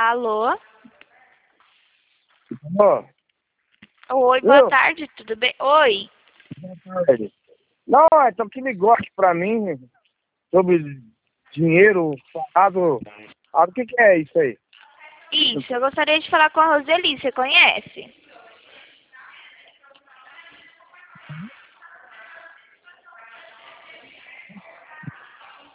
Alô? Ó, Oi, boa tarde, tudo bem? Oi. boa tarde. Não, então que negócio pra mim sobre dinheiro parado. O que é isso aí? Isso, eu gostaria de falar com a Roseli, você conhece?